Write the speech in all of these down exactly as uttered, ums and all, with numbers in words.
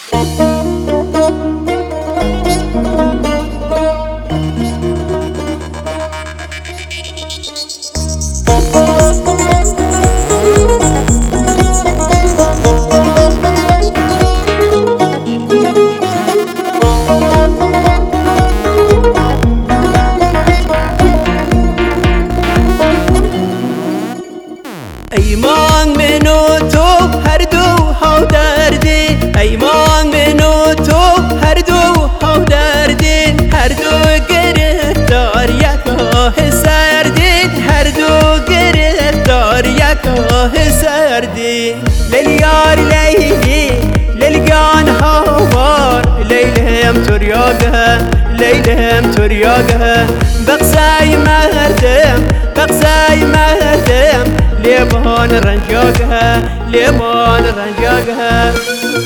ای مانگ من و تو هر دو ها دردین، ای مانگ من و تو هر دو ها دردین، هر دو گرفتار یک آه سردین، هر دو گرفتار یک آه سردین. لیلیار لیلی لیلیان هاوار، لیلیم تریاگه لیلیم تریاگه، بقصای مردم بقصای مردم، لیبان رنجاگه لیبان رنجاگه.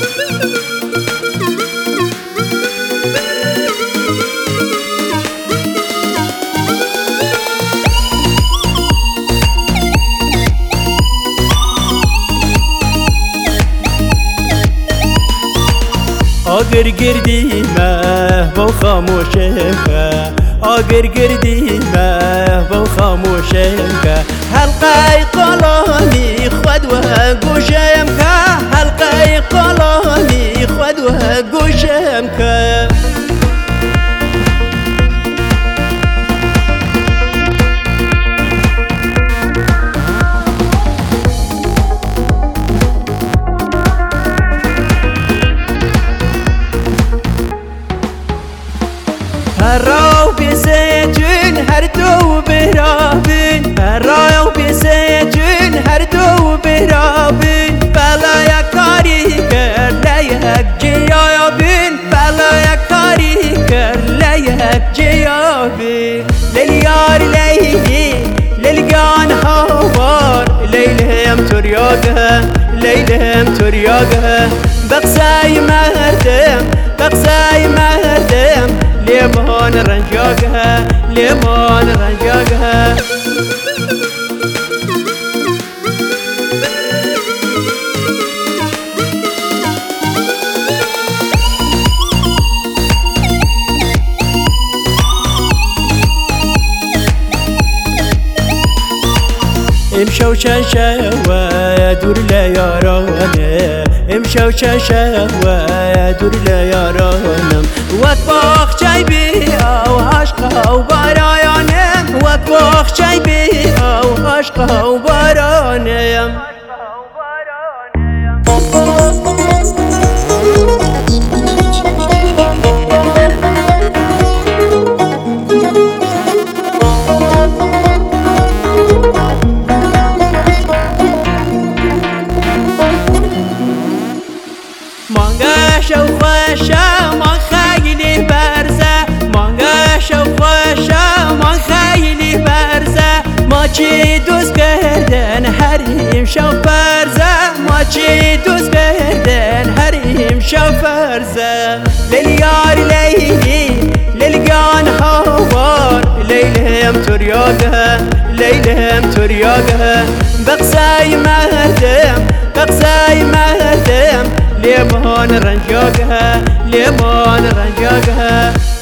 آگر گردی مه با خاموشه که، آگر گردی مه با خاموشه که، حلقه قلامی خود و گوشم که، حلقه قلامی خود و گوشم که. هراو بزیتون هر دو برابین، هراو بزیتون هر دو برابین، بلا یک کاری کر لیک جیابین، بلا یک کاری کر لیک جیابین. لیلیار لیلی لیلیان هاوار، لیلیم تریاگه لیلیم تریاگه، بقصای مردم بقصای مردم، لیبان رنجاگه لیبان رنجاگه. امشو چند شوه دور لیارانه، امشو چند شوه دور لیارانم، وقت باخچه بی او عشق و بارانم، وقت باخچه بی او عشق و بارانم. مانگش و خوشه من خیلی برزه، مانگش و خوشه من خیلی برزه، ما چی دوست کردن حریم شو فرزه، ما چی دوست کردن حریم شو فرزه. لیلیار لیلی لیلیان هاوار، لیلیم تریاگه لیلیم تریاگه، بقصای مردم بقصای مردم، لیبان رنجاگه لیبان رنجاگه.